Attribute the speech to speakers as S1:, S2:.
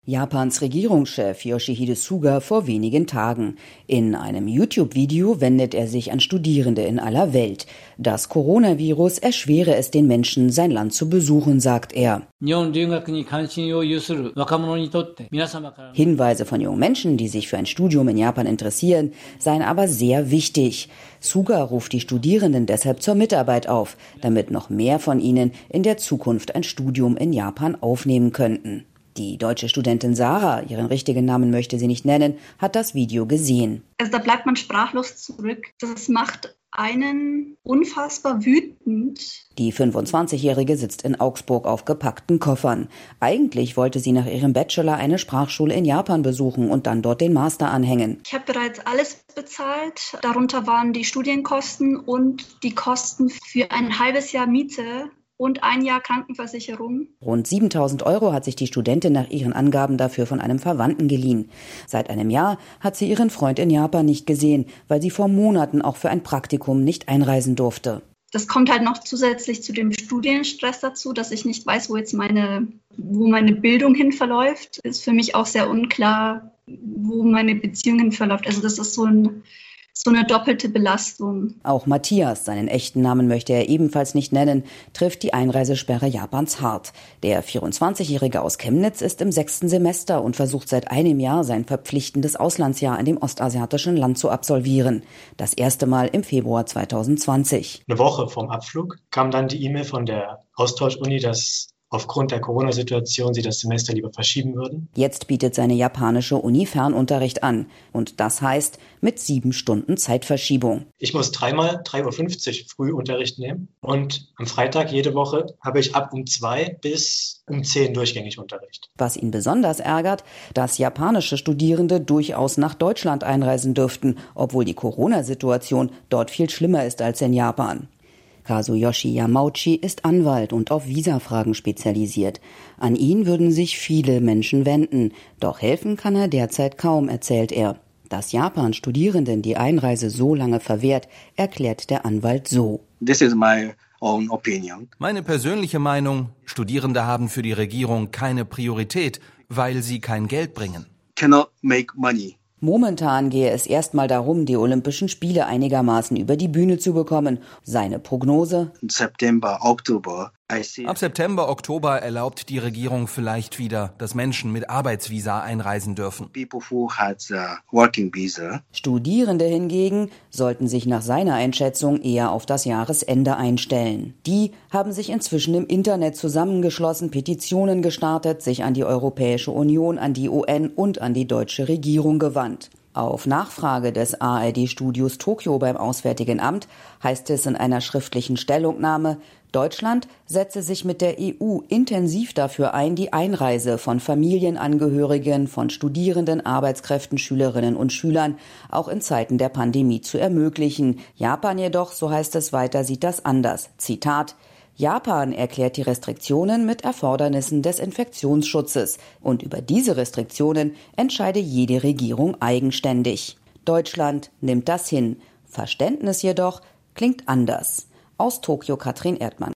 S1: Japans Regierungschef Yoshihide Suga vor wenigen Tagen. In einem YouTube-Video wendet er sich an Studierende in aller Welt. Das Coronavirus erschwere es den Menschen, sein Land zu besuchen, sagt er. Hinweise von jungen Menschen, die sich für ein Studium in Japan interessieren, seien aber sehr wichtig. Suga ruft die Studierenden deshalb zur Mitarbeit auf, damit noch mehr von ihnen in der Zukunft ein Studium in Japan aufnehmen könnten. Die deutsche Studentin Sarah, ihren richtigen Namen möchte sie nicht nennen, hat das Video gesehen.
S2: Also da bleibt man sprachlos zurück. Das macht einen unfassbar wütend.
S1: Die 25-Jährige sitzt in Augsburg auf gepackten Koffern. Eigentlich wollte sie nach ihrem Bachelor eine Sprachschule in Japan besuchen und dann dort den Master anhängen.
S2: Ich habe bereits alles bezahlt. Darunter waren die Studienkosten und die Kosten für ein halbes Jahr Miete und ein Jahr Krankenversicherung.
S1: Rund 7.000 € hat sich die Studentin nach ihren Angaben dafür von einem Verwandten geliehen. Seit einem Jahr hat sie ihren Freund in Japan nicht gesehen, weil sie vor Monaten auch für ein Praktikum nicht einreisen durfte.
S2: Das kommt halt noch zusätzlich zu dem Studienstress dazu, dass ich nicht weiß, wo meine Bildung hin verläuft. Ist für mich auch sehr unklar, wo meine Beziehung hin verläuft. Also das ist so eine doppelte Belastung.
S1: Auch Matthias, seinen echten Namen möchte er ebenfalls nicht nennen, trifft die Einreisesperre Japans hart. Der 24-Jährige aus Chemnitz ist im 6. Semester und versucht seit einem Jahr sein verpflichtendes Auslandsjahr in dem ostasiatischen Land zu absolvieren. Das erste Mal im Februar 2020.
S3: Eine Woche vorm Abflug kam dann die E-Mail von der Austauschuni, dass aufgrund der Corona-Situation sie das Semester lieber verschieben würden.
S1: Jetzt bietet seine japanische Uni Fernunterricht an. Und das heißt mit 7 Stunden Zeitverschiebung.
S3: Ich muss dreimal 3:50 Uhr Frühunterricht nehmen. Und am Freitag jede Woche habe ich ab um 2 bis um 10 durchgängig Unterricht.
S1: Was ihn besonders ärgert, dass japanische Studierende durchaus nach Deutschland einreisen dürften, obwohl die Corona-Situation dort viel schlimmer ist als in Japan. Kazuyoshi Yamauchi ist Anwalt und auf Visafragen spezialisiert. An ihn würden sich viele Menschen wenden. Doch helfen kann er derzeit kaum, erzählt er. Dass Japan Studierenden die Einreise so lange verwehrt, erklärt der Anwalt so.
S4: This is my own opinion.
S5: Meine persönliche Meinung, Studierende haben für die Regierung keine Priorität, weil sie kein Geld bringen.
S4: Cannot make money.
S1: Momentan gehe es erstmal darum, die Olympischen Spiele einigermaßen über die Bühne zu bekommen. Seine Prognose?
S5: Ab September, Oktober erlaubt die Regierung vielleicht wieder, dass Menschen mit Arbeitsvisa einreisen dürfen.
S1: Studierende hingegen sollten sich nach seiner Einschätzung eher auf das Jahresende einstellen. Die haben sich inzwischen im Internet zusammengeschlossen, Petitionen gestartet, sich an die Europäische Union, an die UN und an die deutsche Regierung gewandt. Auf Nachfrage des ARD-Studios Tokio beim Auswärtigen Amt heißt es in einer schriftlichen Stellungnahme, Deutschland setze sich mit der EU intensiv dafür ein, die Einreise von Familienangehörigen, von Studierenden, Arbeitskräften, Schülerinnen und Schülern auch in Zeiten der Pandemie zu ermöglichen. Japan jedoch, so heißt es weiter, sieht das anders. Zitat: Japan erklärt die Restriktionen mit Erfordernissen des Infektionsschutzes und über diese Restriktionen entscheide jede Regierung eigenständig. Deutschland nimmt das hin. Verständnis jedoch klingt anders. Aus Tokio Katrin Erdmann.